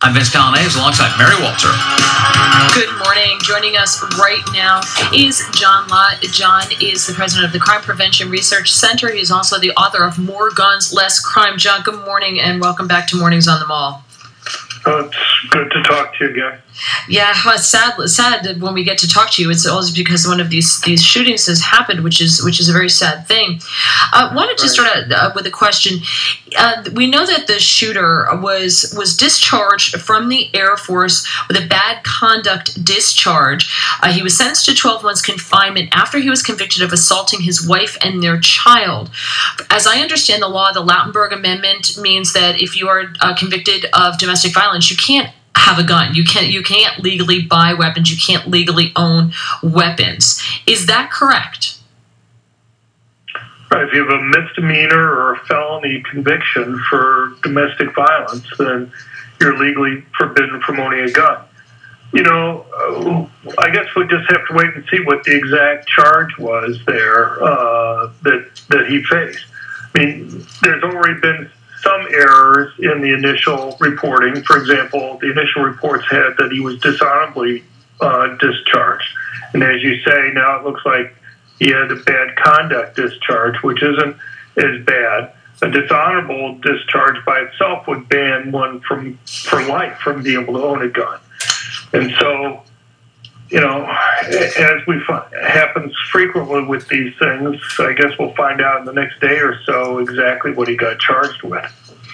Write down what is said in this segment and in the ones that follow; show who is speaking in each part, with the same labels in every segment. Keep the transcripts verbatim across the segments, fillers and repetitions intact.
Speaker 1: I'm Vince Callanes alongside Mary Walter.
Speaker 2: Good morning. Joining us right now is John Lott. John is the president of the Crime Prevention Research Center. He's also the author of More Guns, Less Crime. John, good morning and welcome back to Mornings on the Mall.
Speaker 3: Oh, it's good to talk to you again.
Speaker 2: Yeah, it's sad, sad that when we get to talk to you, it's always because one of these these shootings has happened, which is which is a very sad thing. I uh, wanted to
Speaker 3: right.
Speaker 2: start out uh, with a question. Uh, we know that the shooter was was discharged from the Air Force with a bad conduct discharge. Uh, he was sentenced to twelve months confinement after he was convicted of assaulting his wife and their child. As I understand the law, the Lautenberg Amendment means that if you are uh, convicted of domestic violence, you can't have a gun. You can't you can't legally buy weapons. You can't legally own weapons. Is that correct?
Speaker 3: Right. If you have a misdemeanor or a felony conviction for domestic violence, then you're legally forbidden from owning a gun. You know, uh, I guess we'll just have to wait and see what the exact charge was there uh, that that he faced. I mean, there's already been some errors in the initial reporting. For example, the initial reports had that he was dishonorably uh, discharged. And as you say, now it looks like he had a bad conduct discharge, which isn't as bad. A dishonorable discharge by itself would ban one from for life from being able to own a gun. And so, you know, as we find, happens frequently with these things, I guess we'll find out in the next day or so exactly what he got charged with.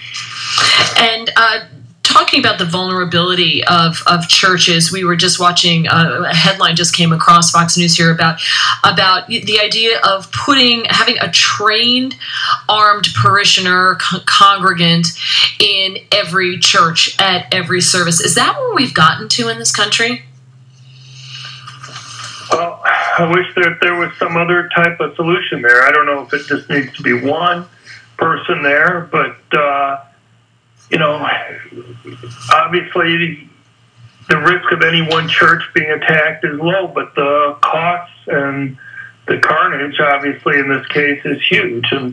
Speaker 2: And uh, talking about the vulnerability of, of churches, we were just watching uh, a headline just came across Fox News here about about the idea of putting having a trained armed parishioner con- congregant in every church at every service. Is that where we've gotten to in this country?
Speaker 3: Well, I wish that there was some other type of solution there. I don't know if it just needs to be one person there, but, uh, you know, obviously the risk of any one church being attacked is low, but the costs and the carnage, obviously, in this case, is huge. And,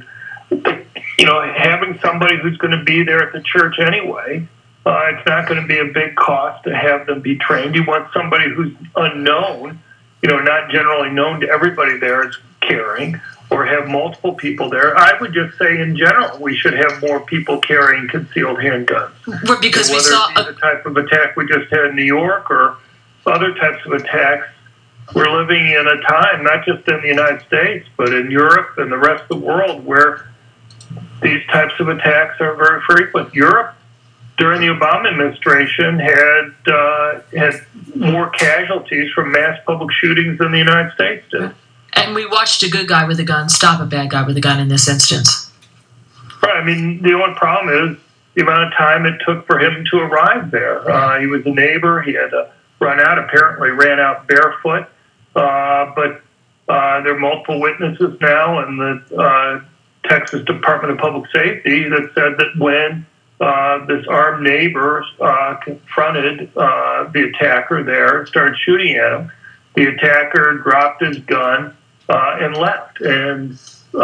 Speaker 3: you know, having somebody who's going to be there at the church anyway, uh, it's not going to be a big cost to have them be trained. You want somebody who's unknown, you know, not generally known to everybody there is carrying, or have multiple people there. I would just say, in general, we should have more people carrying concealed handguns.
Speaker 2: Well, because
Speaker 3: so
Speaker 2: we saw
Speaker 3: whether it be the type of attack we just had in New York or other types of attacks, we're living in a time, not just in the United States, but in Europe and the rest of the world, where these types of attacks are very frequent. Europe, during the Obama administration, had uh, had more casualties from mass public shootings than the United States did.
Speaker 2: And we watched a good guy with a gun stop a bad guy with a gun in this instance.
Speaker 3: Right. I mean, the only problem is the amount of time it took for him to arrive there. Uh, he was a neighbor. He had to run out, apparently ran out barefoot. Uh, but uh, there are multiple witnesses now in the uh, Texas Department of Public Safety that said that when Uh, this armed neighbor uh, confronted uh, the attacker there, started shooting at him. The attacker dropped his gun uh, and left. And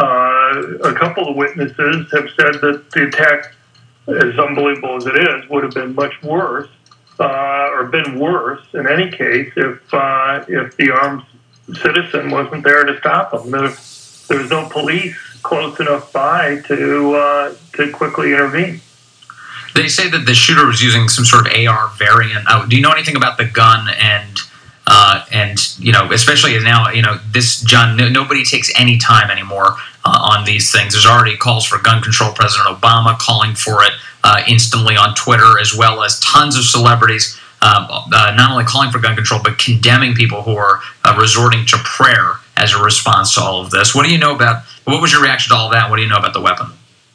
Speaker 3: uh, a couple of witnesses have said that the attack, as unbelievable as it is, would have been much worse, uh, or been worse in any case, if uh, if the armed citizen wasn't there to stop him. There, there was no police close enough by to uh, to quickly intervene.
Speaker 1: They say that the shooter was using some sort of A R variant. Uh, do you know anything about the gun and uh, and you know, especially now, you know, this John? No, nobody takes any time anymore uh, on these things. There's already calls for gun control. President Obama calling for it uh, instantly on Twitter, as well as tons of celebrities um, uh, not only calling for gun control but condemning people who are uh, resorting to prayer as a response to all of this. What do you know about? What was your reaction to all that? What do you know about the weapon?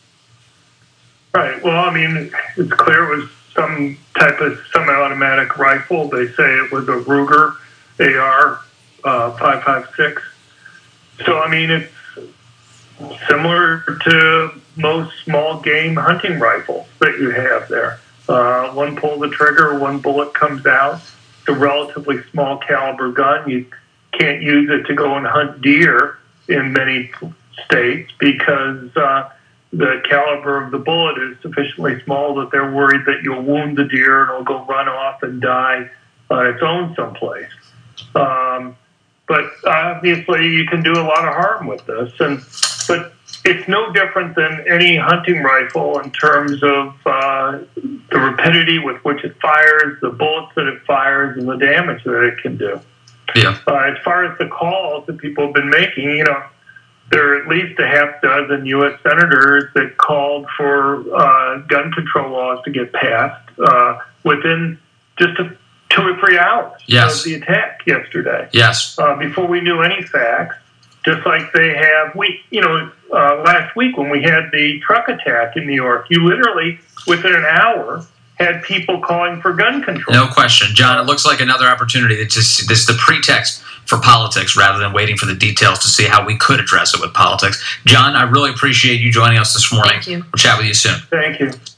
Speaker 3: Right. Well, I mean, it's clear it was some type of semi-automatic rifle. They say it was a Ruger A R uh, five five six. So, I mean, it's similar to most small game hunting rifles that you have there. Uh, one pull the trigger, one bullet comes out. It's a relatively small caliber gun. You can't use it to go and hunt deer in many states because uh, the caliber of the bullet is sufficiently small that they're worried that you'll wound the deer and it'll go run off and die on its own someplace. Um, but obviously, you can do a lot of harm with this, and but it's no different than any hunting rifle in terms of uh, the rapidity with which it fires, the bullets that it fires, and the damage that it can do.
Speaker 1: Yeah.
Speaker 3: Uh, as far as the calls that people have been making, you know, there are at least a half dozen U S senators that called for uh, gun control laws to get passed uh, within just a, two or three hours
Speaker 1: yes.
Speaker 3: of the attack yesterday.
Speaker 1: Yes.
Speaker 3: Uh, before we knew any facts, just like they have, we, you know, uh, last week when we had the truck attack in New York, you literally, within an hour, had people calling for gun control.
Speaker 1: No question. John, it looks like another opportunity. It's just, this is the pretext for politics rather than waiting for the details to see how we could address it with politics. John, I really appreciate you joining us this morning.
Speaker 2: Thank you.
Speaker 1: We'll chat with you soon.
Speaker 3: Thank you.